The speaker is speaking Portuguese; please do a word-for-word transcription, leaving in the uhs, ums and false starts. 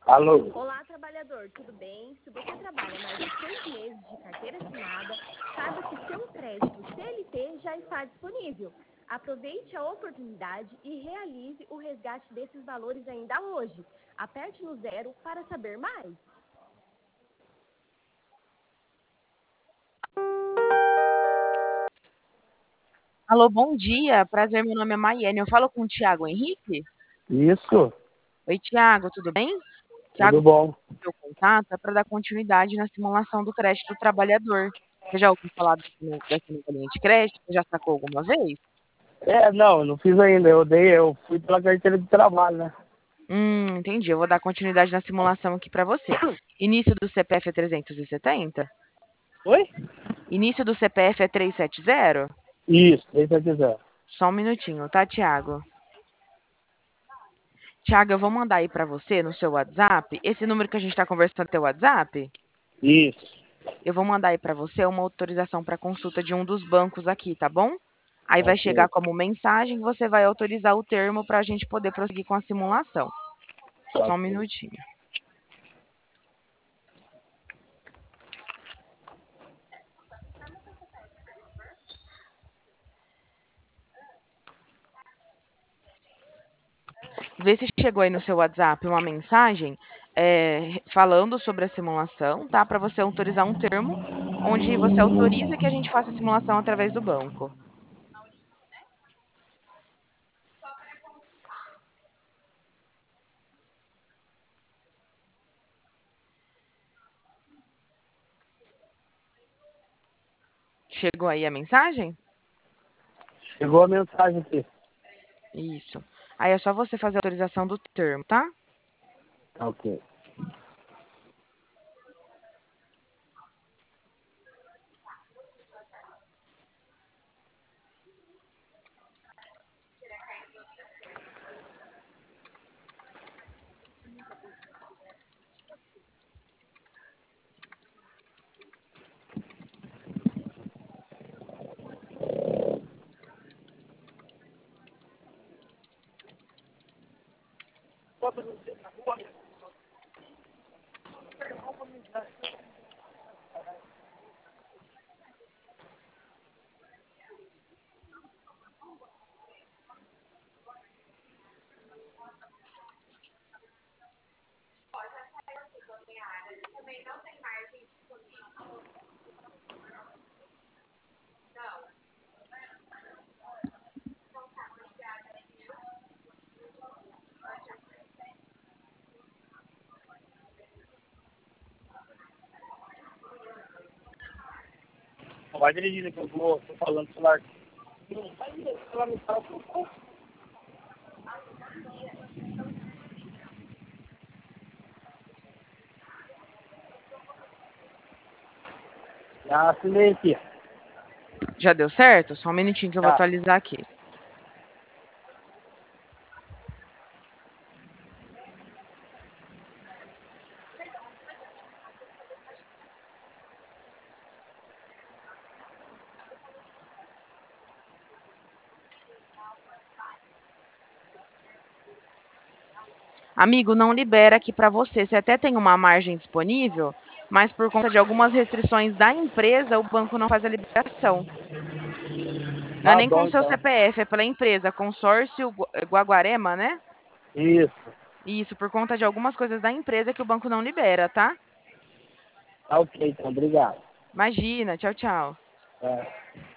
Alô? Olá, trabalhador, tudo bem? Se você trabalha mais de seis meses de carteira assinada, saiba que seu crédito C L T já está disponível. Aproveite a oportunidade e realize o resgate desses valores ainda hoje. Aperte no zero para saber mais. Alô, bom dia. Prazer, meu nome é Maiane. Eu falo com o Thiago Henrique? Isso, Oi, Thiago, tudo bem? tudo Thiago, bom. seu contato é para dar continuidade na simulação do crédito do trabalhador. Você já ouviu falar desse- dessa nova linha de crédito? Você já sacou alguma vez? É, não, não fiz ainda. Eu dei, eu fui pela carteira de trabalho, né? Hum, entendi. Eu vou dar continuidade na simulação aqui para você. Início do C P F é trezentos e setenta? Oi? Início do C P F é trezentos e setenta? Isso, se você quiser. Só um minutinho, tá, Thiago? Thiago, eu vou mandar aí para você no seu WhatsApp. Esse número que a gente está conversando é teu WhatsApp? Isso. Eu vou mandar aí para você uma autorização para consulta de um dos bancos aqui, tá bom? Aí vai chegar Ok. como mensagem, você vai autorizar o termo para a gente poder prosseguir com a simulação. Só um Ok. minutinho. Vê se chegou aí no seu WhatsApp uma mensagem é, falando sobre a simulação, tá? Para você autorizar um termo onde você autoriza que a gente faça a simulação através do banco. Chegou aí a mensagem? Chegou a mensagem aqui. Isso. Aí é só você fazer a autorização do termo, tá? Ok. Vai dirigindo que eu vou, tô falando celular. Não, sai daí, ela me fala, pô. Já assinei aqui. Já deu certo? Só um minutinho que eu vou Já. atualizar aqui. Amigo, não libera aqui para você. Você até tem uma margem disponível, mas por conta de algumas restrições da empresa, o banco não faz a liberação. Não é Tá nem com bom o seu então. C P F, é pela empresa, consórcio Gua- Guaguarema, né? Isso. Isso, por conta de algumas coisas da empresa que o banco não libera, tá? Tá ok, então, obrigado. Imagina, tchau, tchau. É.